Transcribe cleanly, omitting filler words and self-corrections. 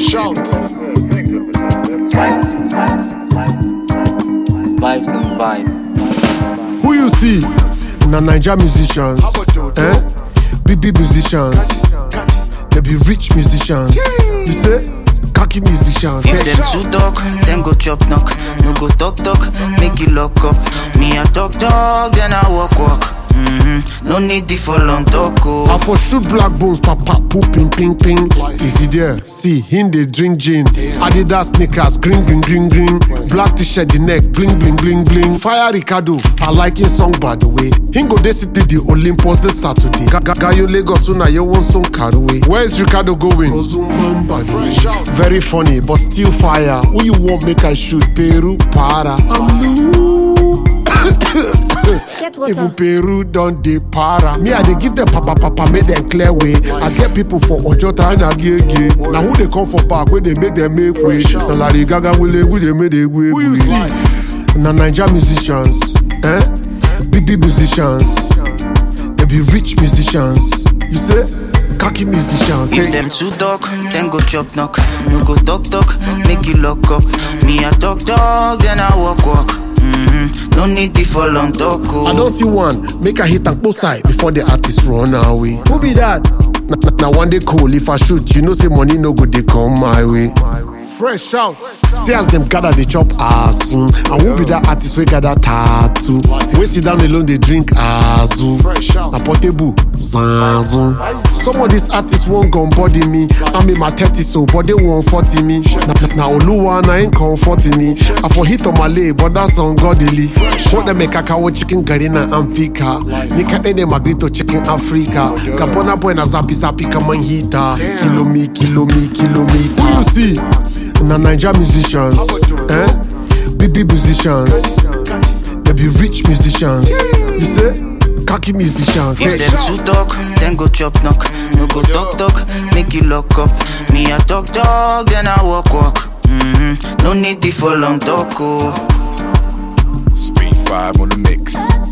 Fresh out. Vibes and vibe. Who you see? Na Naija musicians, big musicians. They be rich musicians. You say? Cocky musicians. If them too talk, then go chop knock. No go talk, make you lock up. Me I talk, then I walk. No need for long talk. I for shoot black bones, papa, poop, ping. Is he there? See, him they drink gin. Adidas sneakers, green. Black t-shirt, the neck, bling. Fire Ricardo, I like his song by the way. Him go this city, the Olympus this Saturday. Gayo Lagos, una you want song car away. Where is Ricardo going? Very funny, but still fire. Who you want make I shoot? Peru, para. I'm loose. Even Peru don't dey para. Me I dey give them papa, make them clear way. I get people for Ojota and Agege. Now who they come for back, where they make them make way. Now Lady Gaga will they make them way. Who you see? Na Naija musicians, big musicians. They be rich musicians. You say? Cocky musicians. If them too talk, then go chop knock. No go talk, make you lock up. Me I talk, then I walk. No need for long talk. I don't see one. Make a hit and both side before the artist run away. Who be that? Now one day cool. If I shoot, you know say money no good they come my way. Fresh out. See as them gather they chop ass. And who be that artist we gather tattoo? We sit down alone they drink azu. Na portable zanzu. Some of these artists won't gun body me. I'm in my 30s so but they won't 40 me. Now Oluwa na ain't comforting me. I for hit on my leg but that's ungodly. What them make kakao chicken garina amfika. Nika ene magrito chicken Africa. Kapona boy na zapi kama hita. Kilometer. Who you see? Na Naija musicians, big musicians. They be rich musicians. You say? Cocky musicians. If them too talk, then go chop knock. No go talk, make you lock up. Me I talk, then I walk. No need for long talk. Speed 5 on the mix.